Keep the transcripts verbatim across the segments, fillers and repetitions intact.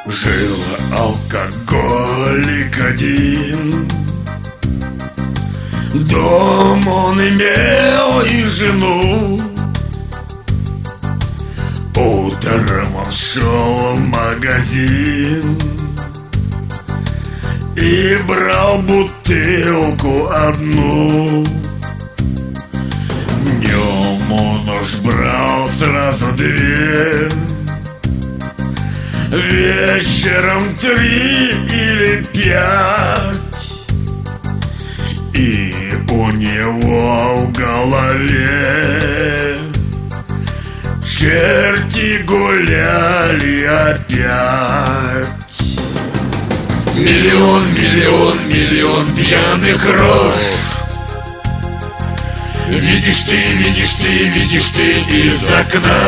Жил алкоголик один, дом он имел и жену. Утром он шел в магазин и брал бутылку одну. Днем он уж брал сразу две, вечером три или пять. И у него в голове черти гуляли опять. Миллион, миллион, миллион пьяных рож. Видишь ты, видишь ты, видишь ты из окна.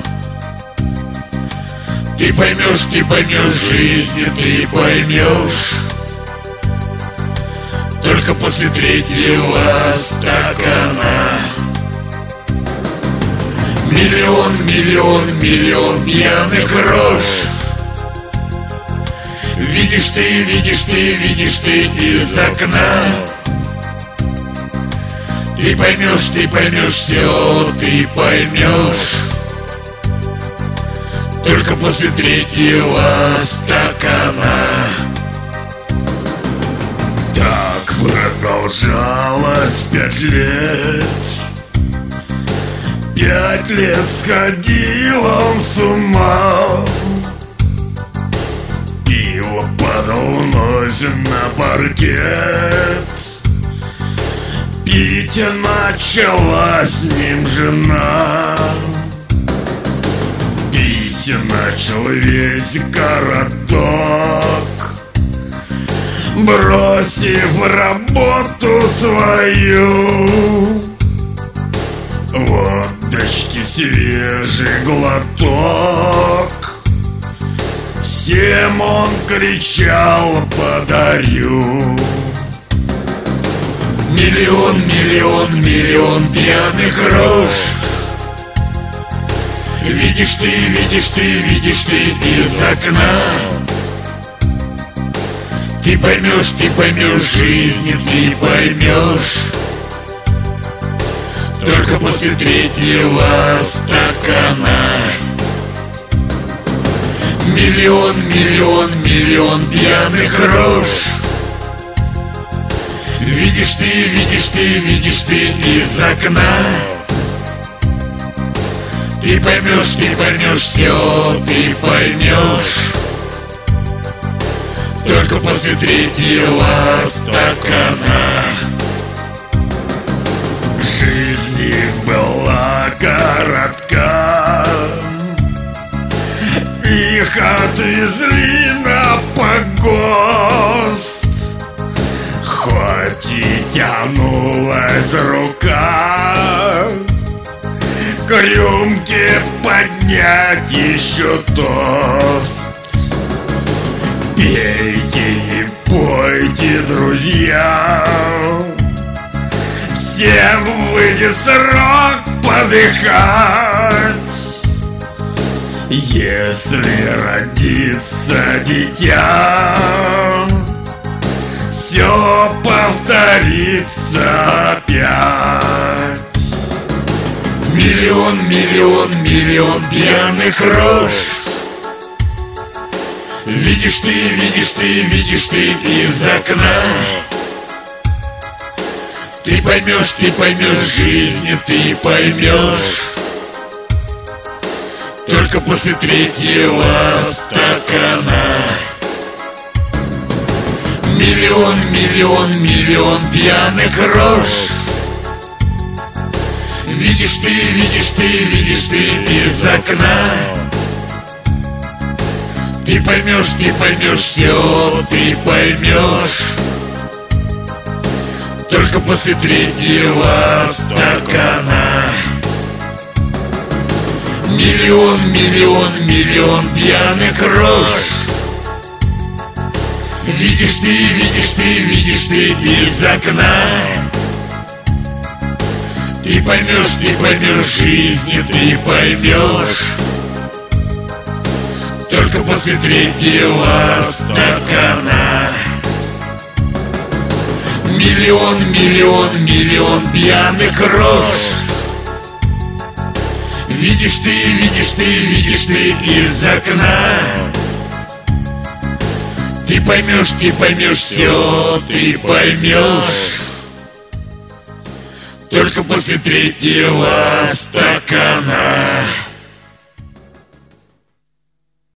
Ты поймешь, ты поймешь жизни, ты поймешь только после третьего стакана. Миллион, миллион, миллион пьяных рож. Видишь ты, видишь ты, видишь ты из окна. Ты поймешь, ты поймешь все, ты поймешь только после третьего стакана. Так продолжалось пять лет. Пять лет сходил он с ума. Пиво падал ночью на паркет. Пить начала с ним жена. Пить начал весь городок, бросив работу свою. Водочки свежий глоток, всем он кричал: подарю. Миллион, миллион, миллион пьяных рож. Видишь ты, видишь ты, видишь ты из окна. Ты поймешь, ты поймешь жизни, ты поймешь только после третьего стакана. Миллион, миллион, миллион пьяных рож. Видишь ты, видишь ты, видишь ты из окна. Ты поймешь, ты поймешь все, ты поймешь только после третьего стакана. Жизнь их была коротка. Их отвезли на погост. Хоть и тянулась рука к рюмке поднять еще тост. Пейте и пойте, друзья, всем выйдет срок подыхать. Если родится дитя, все повторится опять. Миллион, миллион, миллион пьяных рож. Видишь ты, видишь ты, видишь ты из окна. Ты поймешь, ты поймешь жизни, ты поймешь только после третьего стакана. Миллион, миллион, миллион пьяных рож. Видишь ты, видишь ты, видишь ты из окна. Ты поймешь, ты поймешь все, ты поймешь только после третьего стакана. Миллион, миллион, миллион пьяных рож. Видишь ты, видишь ты, видишь ты из окна. Ты поймешь, ты поймешь жизни, ты поймешь только после третьего стакана. Миллион, миллион, миллион пьяных рож. Видишь ты, видишь ты, видишь ты из окна. Ты поймешь, ты поймешь все, ты поймешь только после третьего стакана.